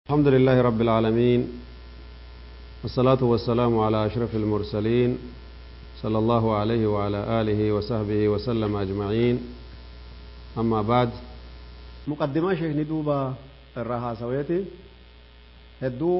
الحمد لله رب العالمين والصلاة والسلام على أشرف المرسلين صلى الله عليه وعلى آله وصحبه وسلم أجمعين أما بعد مقدمة شيخ ندوبة الرها سويتي هدو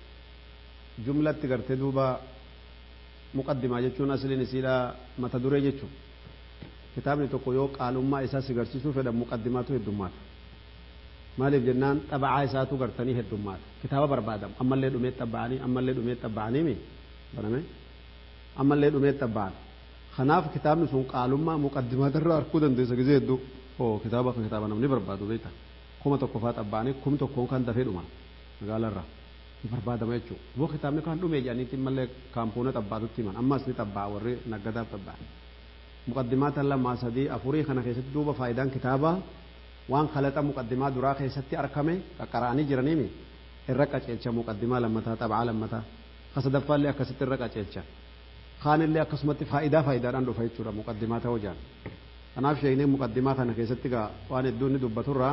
جملة تقرت دوبة مقدمة جتشون أصلي نسيلا متدوري جتشون كتاب نتوكيوك علوم ما إساسي قرسيسو فدا مقدماته الدمات maaliif jennaan xabacaa isaatu gartanii heddummaata kitaaba barbaadamu ammallee dhumee xabbaanii mi baname ammallee dhumee xabbaan kanaaf kitaabni sun qaalummaa muqaddimaatarraa arkuu dandeessa gizee hedduu kitaaba namni barbaadu beekta kuma tokko faa xabbaanii kum tokkoon kan dafee dhuma magaalarraa ni barbaadama jechuudha boo kitaabni kan dhumee jedhaniitti mallee kaampoona xabbaatutti himan ammas ni xabbaa warri naggadaaf xabbaa muqaddimaata lamaa sadii afurii kana keessatti duuba faayidaan kitaabaa waan khalaqa muqaddimaa duraa keessatti arkame qaqqaraanii jiraniimi irra qaceelcha muqaddimaa lammataa xabaa lammataa kasadaffaallee akkasitti irra qaceelcha kaanillee akkasumatti faayidaadhaan dhufa jechuudha muqaddimaa ta'uu jaan kanaaf sheekni muqaddimaa kana keessatti gaa waan hedduun ni dubbaturraa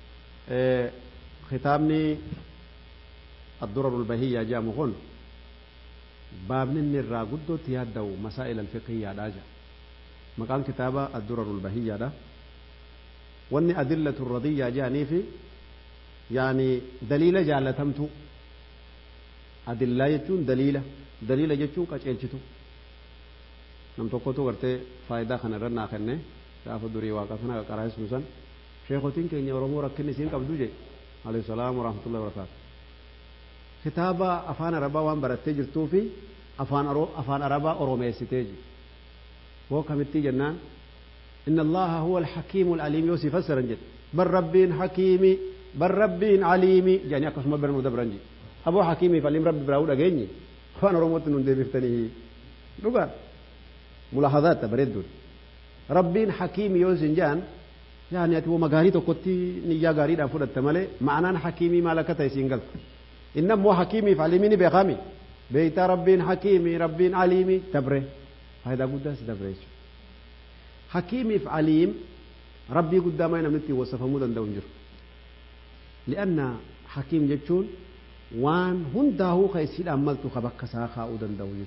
kitaabni ad-durarul bahiyyaa jedhamu kun baabni inni irraa guddootti yaadda'u masaa'il al-fiqhiyyaadhaa jedha maqaan kitaaba ad-durarul bahiyyaadha واني أدلة الرضية جاني في يعني دليل جالتمتو أدلة يجون دليل يجون كأجلتو نم توقتو ورته فائدة خنا رنا خنّه شاف دوري واقفنا كرايس مسان شيخوتين كي نيورمو ركني سين كبدوجي عليه السلام ورحمة الله وبركاته كتابة أفان ربا وان برتة جرتو في أفان ربا أوروميسيتيجي هو كمتي جنان إن الله هو الحكيم العليم يوسف فسر جد بل ربين حكيمي بل ربين عليمي يعني أقسم بر مدبرنجي أبو حكيمي فلم رب براود أجيني فأنا رموت من ذي بفتنيه لقى ملاحظات تبردون ربين حكيم يوسف جان يعني أتوا مغاري تقطي نيجا غاري دافور التمالي معنى حكيمي مالك تيسينغل إنما هو حكيمي فعلميني بخامي بيت ربين حكيمي ربين عليمي تبره هذا قداس تبره حكيمي في عليم ربي قدامي نمتي وصفه مدن دونجر لأن حكيم جتشون وان هنداه خيسيد أملتو خبك ساخا ودن دونجر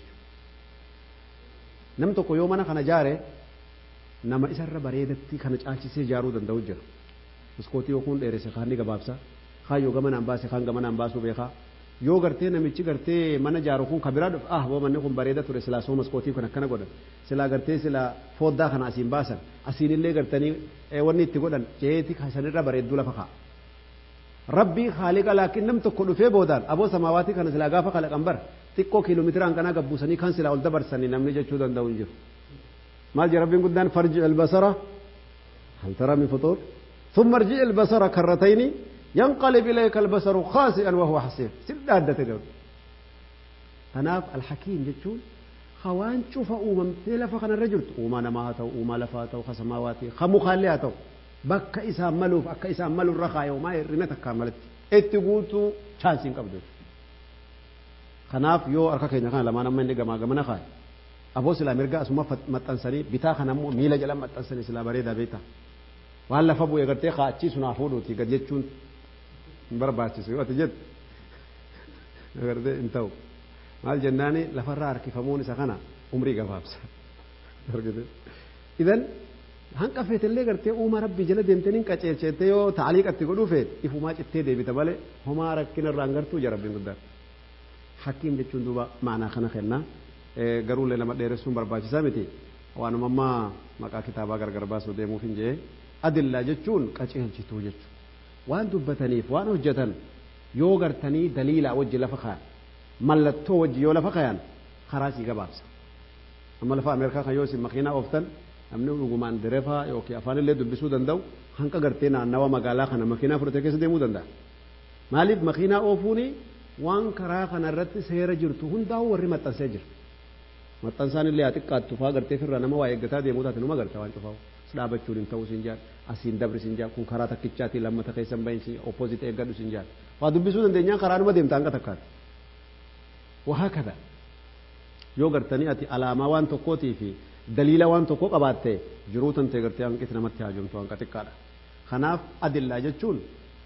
نمتو يومنا خنا جاري نما إسر بريدتي خنا جالسي سيجارو دن دونجر مسكوتي وكون إيرسي خاني قبابسا خايو غمن أنباسي خان غمن أنباسو بيخا yoo gartee namichi gartee mana jaaru kun kabiraa dhuf waa manni kun bareeda ture silaa soo maskootii kun akkana godhan silaa gartee silaa fooddaa kana asiin baasan asiinillee gartanii wanni itti godhan jeeti sanirra bareedduu lafa kaa rabbii haaliqa laakiin nam tokko dhufee boodaan aboo samaawaatii kana silaa gaafa kalaqan bar xiqqoo kiiloomeetiraan kanaa gabbuusanii kan silaa ol dabarsanii namni jechuu danda'u hin jiru maal jedha rabbiin guddaan farji albasara hal tara min futuur ثم ارجع البصر كرتين ينقلب إليك البصر خاسئا وهو حسير سدادة تقول هناف الحكيم جتشون خوان شوف أمم تلفا خنا الرجل وما نماته وما لفاته خسماواتي خمخالياته بك إسام ملوف أك إسام ملو الرخاء وما يرنتك كاملت اتقوتو شانسين قبضو خناف يو أركا كينا خان لما نمين لغا ما غمنا خاي أبو سلا مرقا اسمه متنسني بتا خنمو ميلا جلم متنسني سلا بريدا بيتا وهلا فبو يغرتي خاچي سنافودوتي قد جتشون barbaachisu yoo jett agartee intahu maal jennaani lafarraa harkifamuun isa kana umrii gabaabsa idan hanqa feetellee gartee uuma rabbii jala deemtaniin qaceelcheettee yoo taaliiqatti godhuu feet ifumaa cittee deebita malee homaa rakkinarraan gartuu ija rabbiin guddaan hakiim jechuun duuba maanaa kana kennaa garuulee nama dheeressuun barbaachisaa miti waanuma ammaa maqaa kitaabaa gargar baasuu deemuuf hin jee adillaa jechuun qaceelchituu jechuudha waan dubbataniif waan hojjetan yoo gartanii daliila wajji lafa kaayan mallattoo wajji yoo lafa kaayan karaa sii gabaabsa amma lafa ameerikaa kan yoo isin makiinaa ooftan namni dhugumaan direfaa yookiin afaanillee dubbisuu danda'u hanqa gartee naannawa magaalaa kana makiinaa fudhatee keessa deemuu danda'a maaliif makiinaa oofuuni waan karaa kana irratti seera jirtu hundaa'u warri maxxansee jira maxxansaan illee haa xiqqaattu faa gartee firra nama waa eeggataa deemuu taate numa garta waan cufaa'u dhaabachuun hin ta'u sin jaan asiin dabri sin jaan kun karaa takkichaatii lammata keessan bahin sin opposite eeggadhu sin jaan waa dubbisuu dandeenyaan karaa numa deemta hanga takkaati waa kada yoo gartanii ati alaamaa waan tokkootii fi daliila waan tokkoo qabaatte jiruu tantee gartee hanqiti namatti haajomtu hanqa xiqqaadha kanaaf adillaa jechuun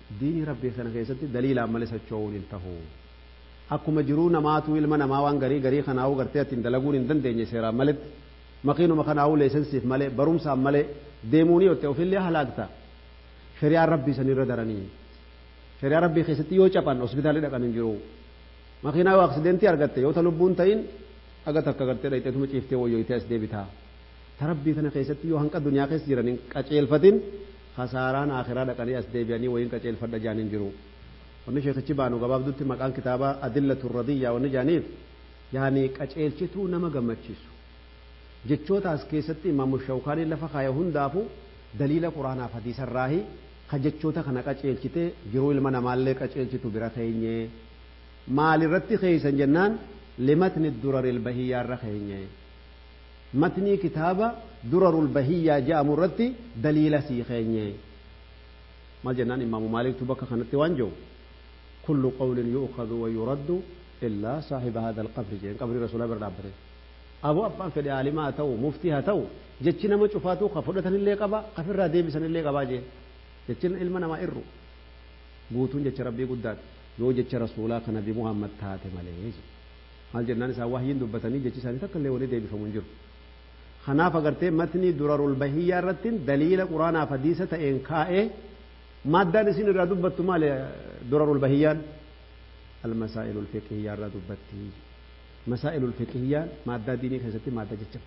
ديني ربي خنا كيستي دليل عمل سچون انتهو akkuma jiruu namaatu ilma namaa waan garii kanaa'uu gartee ittiin dalaguun hin dandeenye seeraan maletti makiinuma kanaa'uu leesensiif malee barumsaan malee deemuunii yotte ofillee halaakta shari'aan rabbii sanirra daranii shari'aa rabbii keessatti yoo capan hospitaalii dhaqan hin jiru makiinaa yoo aksidentii argatte yoo ta lubbuun ta'in aga takka gartee dhayxeetuma ciiftee wayyooyitee as deebitaa ta rabbii kana keessatti yoo hanqa duniyaa keessa jiraniin qaceelfatin hasaaraan akhiraa dhaqanii as deebi'anii wayiin qaceelfadha jaan hin jiru wanni sheekichi baanu gabaabdutti maqaan kitaaba adillatu radiyyaa wanni jaaniif yaani qaceelchituu nama gammachiisu jechoota as keessatti imaamu shawkaanii lafa kaaya hundaafu daliila quraanaaf hadiisarraahi ka jechoota kana qaceelchite jiruu ilma namaallee qaceelchitu bira keenye maalirratti keeysan jennaan limatni duraril bahiyyaarra keenye matnii kitaaba durarul bahiyyaa jedhamu irratti daliila sii keenye maal jennaan imaamu maaliktu bakka kanatti waan jiru كل قول يؤخذ ويرد إلا صاحب هذا القبر جين قبر رسول الله برابره أبو أبان في العالمات أو مفتيها تو جتشنا ما شفاتو خفرة اللي قبا خفر رادي بسن اللي قبا جين جتشنا علمنا ما إرو بوتون جتش ربي قدات يو جتش رسولا كنبي محمد تاتي مليج هل جنان سا وحيين دبتني جتش ساني تكن لي ولي دي بفمنجر خناف أغرتي متني درر البهية رتين دليل قرآن فديسة إنكائه مادة نسين الردبت مال درر البهيان المسائل الفقهية الردبتي مسائل الفقهية مادة ديني خيستي مادة جتشبت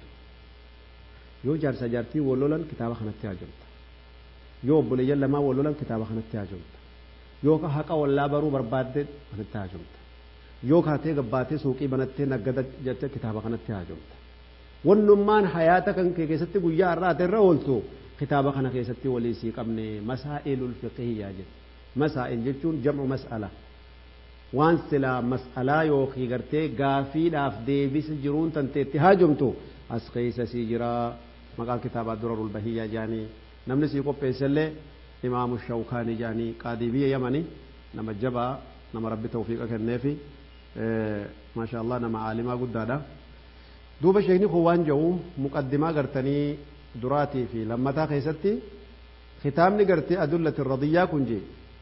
يو جار سجارتي ولولن كتابة خنتي عجمت يو بليا لما ولولن كتابة خنتي عجمت يو كحقا ولا برو برباد خنتي عجمت يو كاتي قباتي سوقي بنتي نقدت جت كتابة خنتي عجمت ونمان حياتك انك كيستي قويا الرات الرولتو كتابة خنا كيستي وليسي قبني مسائل الفقهية جد مسائل جتون جمع مسألة وان سلا مسألة يوخي غرتي غافي لاف ديبس جرون تنتي اتهاجمتو اسقيس سيجرا مقال كتابة درر البهية جاني نمني سيكو بيسلي إمام الشوكاني جاني قادبية يمني نما جبا نما ربي توفيقك النافي ما شاء الله نما عالما قدادا دوبا شيخني خوان جو مقدمة غرتني دراتي في لما تا خيستي ختامني غرتي أدلة الرضية كنجي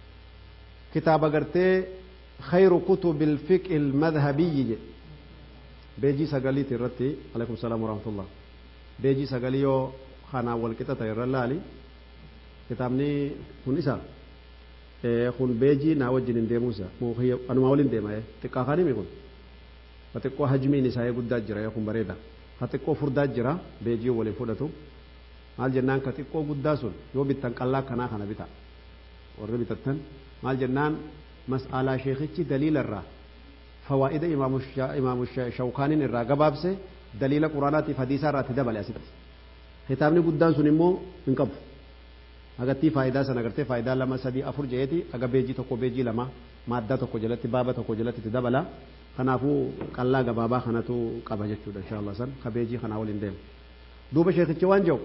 كتاب غرتي خير كتب الفقه المذهبي بيجي سغالي ترتي عليكم السلام ورحمة الله بيجي سغاليو خانا والكتا تيرلالي كتابني كن إسا كن بيجي ناوجين ديموسا مو هي أنا ماولين ديما تكاخاني ميكون فتكو حجمي نساء قدات جرا يكون بريدا فتكو فردات جرا بيجي ولي فردتو maal jennaan ka xiqqoo guddaa sun yoo bittan qallaa kanaa kana bita warri bitattan maal jennaan mas'alaa sheekichi daliilarraa fawaa'ida imaamu shawkaaniin irraa gabaabse daliila quraanaatiif hadiisaa irraatti dabale asitti kitaabni guddaan sun immoo hin qabu agattii faayidaa sana agartee faayidaa 2 3 4 jeeti aga beejii tokko beejii lama maaddaa tokko jalatti baaba tokko jalatti itti dabala kanaafuu qallaa gabaabaa kanatu qaba jechuudha inshallah san ka beejii kanaa waliin deema duuba sheekichi waan jedhu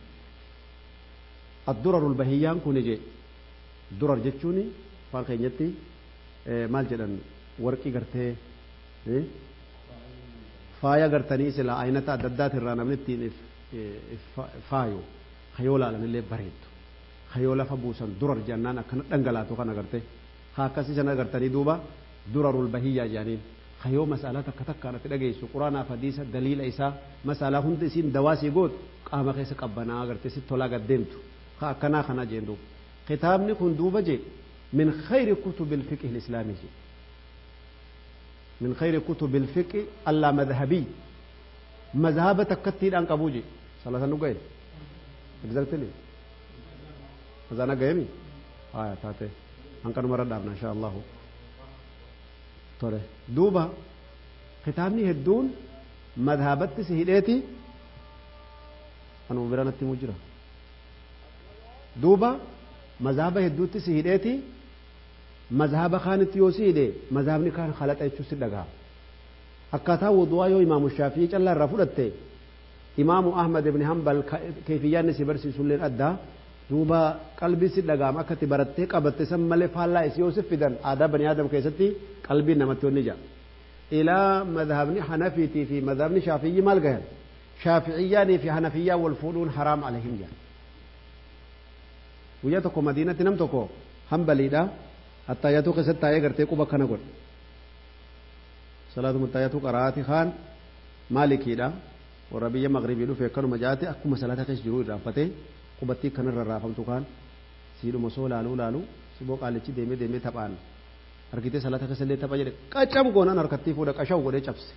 الدرر البهيان كونجي درر جتشوني فان خينيتي مال جدن ورقي غرتي فايا غرتني سلا عينتا ددات الرانا منتي فايو خيولا لن اللي بريد خيولا فبوسن درر جنانا كن دنگلاتو كان غرتي هاكسي جنا غرتني دوبا درر البهية جانين خيو مسألة تكتكنا تدغيسو قرانا فديسا دليل إيسا مسألة هند سين دواسي غوت قام خيس قبنا غرتي ستولا قدمتو كنا خنا جندو كتابني كن دوبا جي من خير كتب الفقه الإسلامي جي. من خير كتب الفقه اللا مذهبي مذهب تكتير أنك أبوجي صلى الله عليه وسلم اجزلت لي فزانا قيمي تاتي أنك نمرد دارنا إن شاء الله طره دوبا كتابني هدون مذهبت سهيلتي أنا مبرانتي مجرى دوبا مذهب هدوتي سهيدتي مذهب خانت يوسيدي مذهبني كان خلط ايچو سدغا اكاتا وضوا يو امام الشافعي جل رفضته امام احمد بن حنبل كيفيان سبرسي سولين ادا دوبا قلبي سدغا مكتي برتي قبت سمله فالا يوسف فدن ادب بني ادم كيستي قلبي نمتو نجا الى مذهبني حنفيتي في مذهبني شافعي مالغه شافعيان في حنفيه والفضول حرام عليهم جا وياتكو مدينة نمتكو hambaliidha attaayyatuu keessatti taa'ee gartee quba kana godha salaatu muttaayyatu qaraati khaan maalikiidha warra biyya magribii dhufe akkanuma jaate akkuma salaata keessa jiru irraanfatee qubattii kanarra raafamtu kaan siidhuma soo laaluu siboo qaalichi deemee taphaan argitee salaata keessa illee tapha jedhe qacam goonaan harkattii fuudha qashaw godhee cabse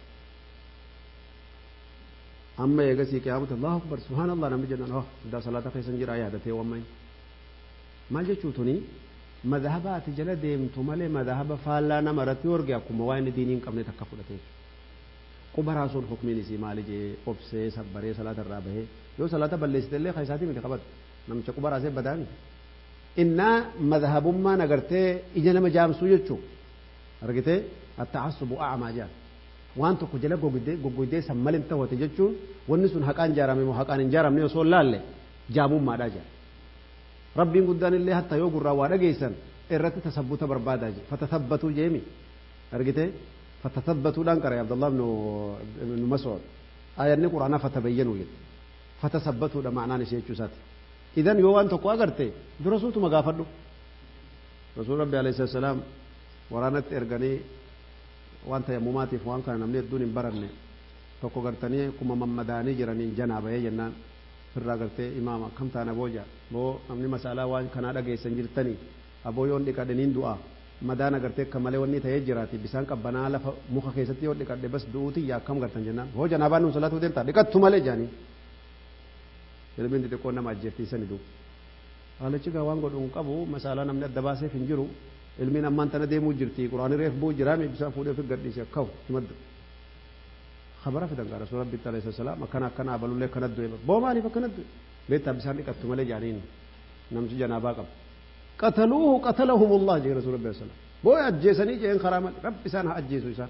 amma eegasii qiyaamata allahu akbar subhaanallah namni jennaan daa salaata keessa jira yaadatee wammay maal jechuu tuni madhaba ati jala deemtu malee madhaba faallaa nama irratti horge akkuma waa inni diinii hin qabne takka fudhatee qubaraa sun hukmiin isii maali jee obsee sabbaree salaata irraa bahee yoo salaata balleessite illee kaysaatii miti qabatu namicha qubaraasee badaa miti innaa madhabummaan agartee ija nama jaamsuu jechuu argitee atta'assubu a'maa jaa waan tokko jala goggoydee san malin ta'ote jechuun wanni sun haqaan jaarame moo haqaan hin jaaramne osoo laalle jaamummaadhaa jaa rabbiin guddaan illee hatta yoo gurraa waa dhageessan irratti tasabbuta barbaadaa jee fatathabbatuu jeemi argitee fatathabbatuudhaan qaree Abdullah ibn Mas'ud ayanni quraanaa fatabayyanuu jedhe fatasabbatuudha ma'anaan ishee jechuu isaati idan yoo waan tokko agarte dura suutuma gaafadhu rasuul rabbi alayhi salaam waraanatti erganii waan tayammumaatiif waan kana namni hedduun hin baranne tokko gartanii kuma mammadaanii jiraniin janaaba'ee jennaan firraa gartee imaama kam taana booja boo namni masaalaa waan kanaa dhageessan jirtanii aboo yoon dhiqadhaniin du'a madaana gartee akka malee wanni ta'ee jiraati bisaan qabbanaa lafa muka keessatti yoo dhiqadhe bas du'uuti yaa akkam gartan jennaan hoo janaabaan nuun salaatuu deemtaa dhiqattu malee jaanii ilmiin xixiqqoo nama ajjeeftiisani duuba haalichi gaa waan godhuun qabu masaalaa namni adda baaseef hin jiru ilmiin ammaan tana deemuu jirti quraanii reef buu jiraame bisaan fuudhee fi gadhiise akkahu himaddu khabara fidan gaa rasuul rabbi alayhi salaam akkana abalullee kanat du'e boo maaliif akkanat du'e beektaa bisaan dhiqattu malee jaaniin namchi janaabaa qaba qataluuhu qatalahumullah jee rasuul rabbi sallam boo ajjeesanii jeen karaa malee rabbi isaan haa ajjeesu isaan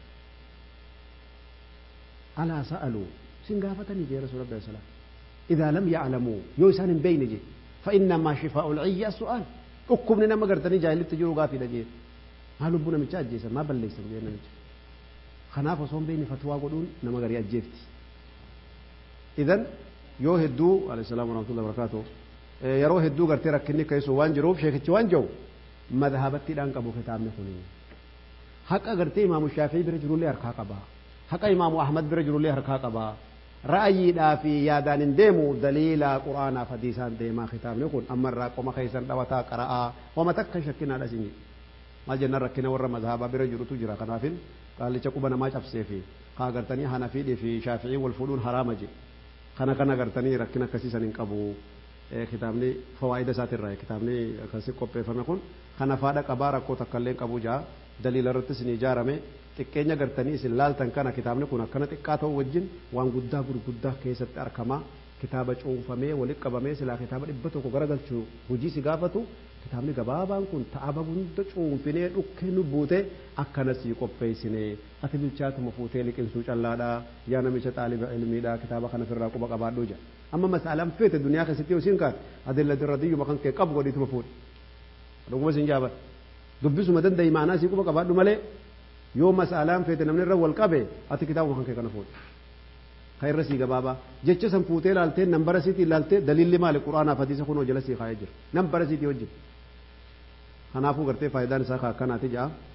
alaa sa'aluu sin gaafatanii jee rasuul rabbi sallam إذا لم يعلموا يوسان بين جي فإنما شفاء العي السؤال أكمن نما قرتني جاهل تجرو قافي لجي هالو بنا متشاج جيسا ما بليس جينا متش خناف وصوم بيني فتوى قدون نما قريا جيفتي إذن يو هدو عليه السلام ورحمة الله وبركاته يرو هدو قرتي ركني كيسو وانجروب شيخ وانجو مذهبتي لانك أبو ختام نخوني حق قرتي إمام الشافعي برجلو لي أركاك با حق إمام أحمد برجلو لي أركاك با رأيي في يادان ديمو دليل قرآن فديسان ديما ختام نكون أما الراقم خيسان دوتا قراء وما تكشكنا لسني ما جنر ركنا ور مذهب برجل تجرا كنافين قال لي تقبنا ما شاف سيفي قاغرتني حنفي في شافعي والفلول حرام جي كنا غرتني ركنا كسيسن انقبو كتابني فوائد ساتر راي كتابني كسي كوبي فنكون كنا فادا كبار كو تكلين قبو جا دليل رتسني جارمه xiqqeenya gartanii isin laaltan kana kitaabni kun akkana xiqqaa ta'uu wajjin waan guddaa keessatti argama kitaaba cuunfamee walitti qabamee silaa kitaaba 100 garagalchuu hojii si gaafatu kitaabni gabaabaan kun ta'aba hunda cuunfinee dhukkee nu buute akkanas qopheessine ati bilchaatuma fuutee liqinsuu callaadha yaa namicha xaaliba ilmiidha kitaaba kana firraa quba qabaadhu jaa amma masaalaan feete duniyaa keessatti yoosiin kaan adilla dirradiyyu makan kee qabu godhiituma fuudhe dhuguma sin jaabat dubbisuma danda'i maanaa si quba qabaadhu malee yoo masaalaan feete namni irra wal qabe ati kitaaba kan kee kana fuudhe khayra si gabaaba jecha san fuutee laaltee nambara sitii laaltee dalilli maali quraanaa hadiisa kunoo jala si kaayee jira nambara sitii wajjin kanaafuu gartee faayidaan isaa akkanaati jaa